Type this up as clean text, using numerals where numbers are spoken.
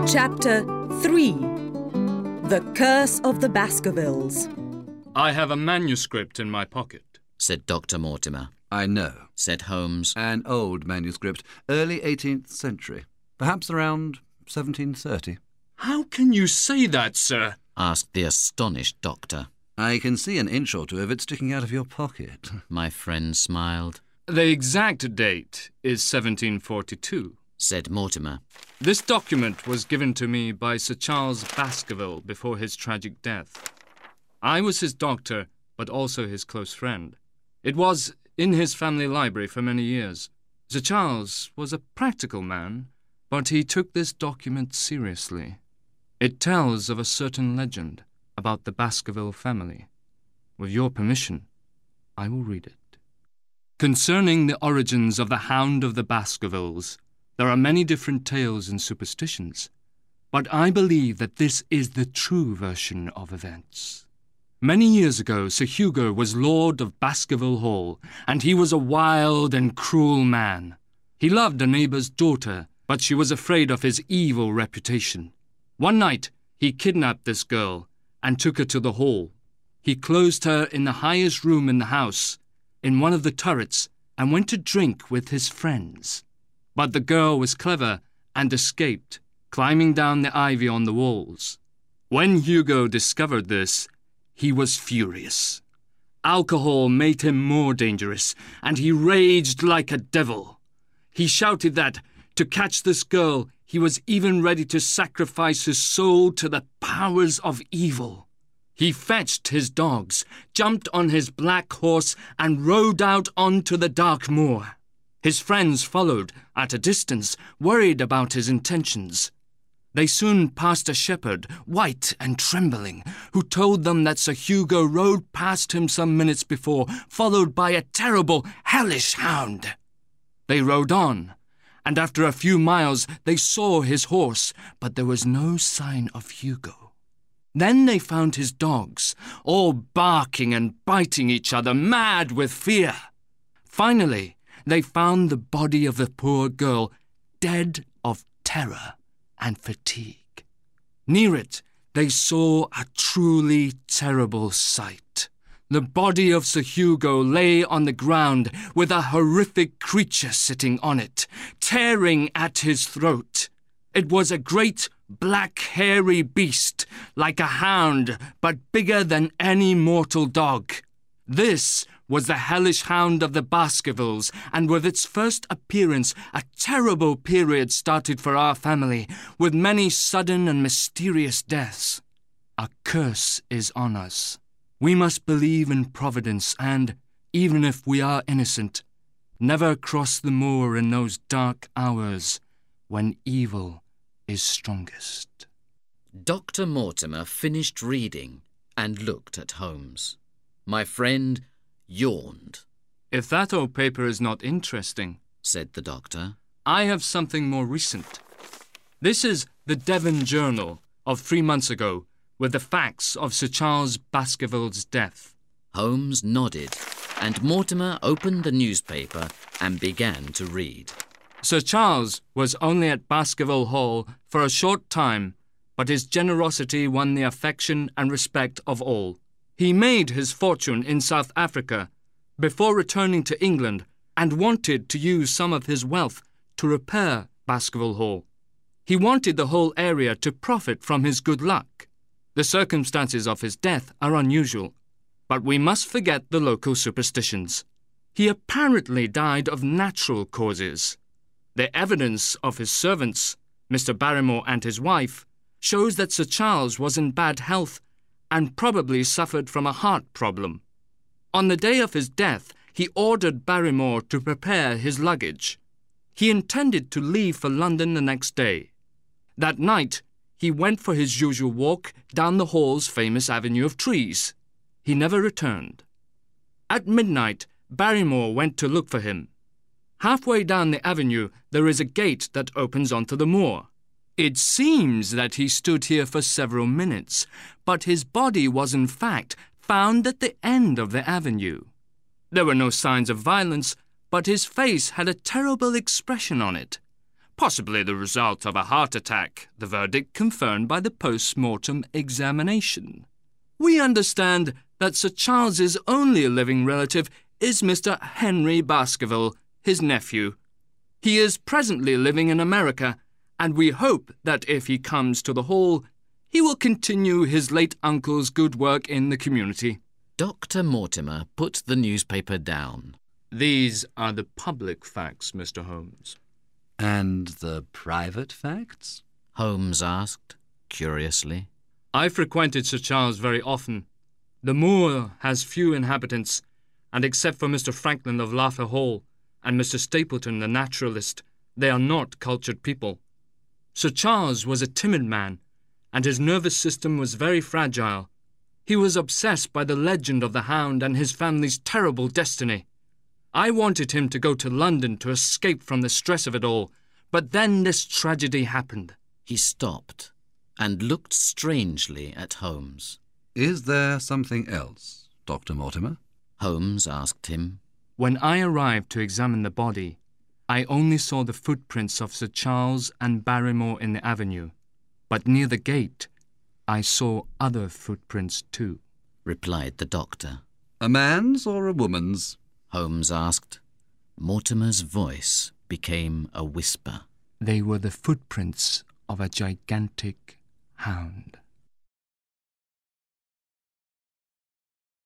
Chapter 3. The Curse of the Baskervilles. I have a manuscript in my pocket, said Dr. Mortimer. I know, said Holmes. an old manuscript, early 18th century, perhaps around 1730. How can you say that, sir? Asked the astonished doctor. I can see an inch or two of it sticking out of your pocket. My friend smiled. The exact date is 1742, said Mortimer. This document was given to me by Sir Charles Baskerville before his tragic death. I was his doctor, but also his close friend. It was in his family library for many years. Sir Charles was a practical man, but he took this document seriously. It tells of a certain legend about the Baskerville family. With your permission, I will read it. Concerning the origins of the Hound of the Baskervilles, there are many different tales and superstitions, but I believe that this is the true version of events. Many years ago, Sir Hugo was Lord of Baskerville Hall, and he was a wild and cruel man. He loved a neighbour's daughter, but she was afraid of his evil reputation. One night, he kidnapped this girl and took her to the hall. He closed her in the highest room in the house, in one of the turrets, and went to drink with his friends. But the girl was clever and escaped, climbing down the ivy on the walls. When Hugo discovered this, he was furious. Alcohol made him more dangerous, and he raged like a devil. He shouted that, to catch this girl, he was even ready to sacrifice his soul to the powers of evil. He fetched his dogs, jumped on his black horse, and rode out onto the dark moor. His friends followed at a distance, worried about his intentions. They soon passed a shepherd, white and trembling, who told them that Sir Hugo rode past him some minutes before, followed by a terrible, hellish hound. They rode on, and after a few miles they saw his horse, but there was no sign of Hugo. Then they found his dogs, all barking and biting each other, mad with fear. Finally, they found the body of the poor girl, dead of terror and fatigue. Near it, they saw a truly terrible sight. The body of Sir Hugo lay on the ground with a horrific creature sitting on it, tearing at his throat. It was a great, black, hairy beast, like a hound, but bigger than any mortal dog. This was the hellish Hound of the Baskervilles, and with its first appearance, a terrible period started for our family, with many sudden and mysterious deaths. A curse is on us. We must believe in Providence and, even if we are innocent, never cross the moor in those dark hours when evil is strongest. Dr. Mortimer finished reading and looked at Holmes. My friend yawned. If that old paper is not interesting, said the doctor, I have something more recent. This is the Devon Journal of 3 months ago, with the facts of Sir Charles Baskerville's death. Holmes nodded, and Mortimer opened the newspaper and began to read. Sir Charles was only at Baskerville Hall for a short time, but his generosity won the affection and respect of all. He made his fortune in South Africa before returning to England and wanted to use some of his wealth to repair Baskerville Hall. He wanted the whole area to profit from his good luck. The circumstances of his death are unusual, but we must forget the local superstitions. He apparently died of natural causes. The evidence of his servants, Mr. Barrymore and his wife, shows that Sir Charles was in bad health and probably suffered from a heart problem. On the day of his death, he ordered Barrymore to prepare his luggage. He intended to leave for London the next day. That night, he went for his usual walk down the Hall's famous avenue of trees. He never returned. At midnight, Barrymore went to look for him. Halfway down the avenue, there is a gate that opens onto the moor. It seems that he stood here for several minutes, but his body was in fact found at the end of the avenue. There were no signs of violence, but his face had a terrible expression on it. possibly the result of a heart attack, the verdict confirmed by the post-mortem examination. We understand that Sir Charles's only living relative is Mr. Henry Baskerville, his nephew. He is presently living in America, and we hope that if he comes to the Hall, he will continue his late uncle's good work in the community. Dr. Mortimer put the newspaper down. These are the public facts, Mr. Holmes. And the private facts? Holmes asked, curiously. I frequented Sir Charles very often. The moor has few inhabitants, and except for Mr. Franklin of Laffer Hall and Mr. Stapleton the naturalist, they are not cultured people. Sir Charles was a timid man, and his nervous system was very fragile. He was obsessed by the legend of the hound and his family's terrible destiny. I wanted him to go to London to escape from the stress of it all, but then this tragedy happened. He stopped and looked strangely at Holmes. Is there something else, Dr. Mortimer? Holmes asked him. When I arrived to examine the body, I only saw the footprints of Sir Charles and Barrymore in the avenue, but near the gate I saw other footprints too, replied the doctor. A man's or a woman's? Holmes asked. Mortimer's voice became a whisper. They were the footprints of a gigantic hound.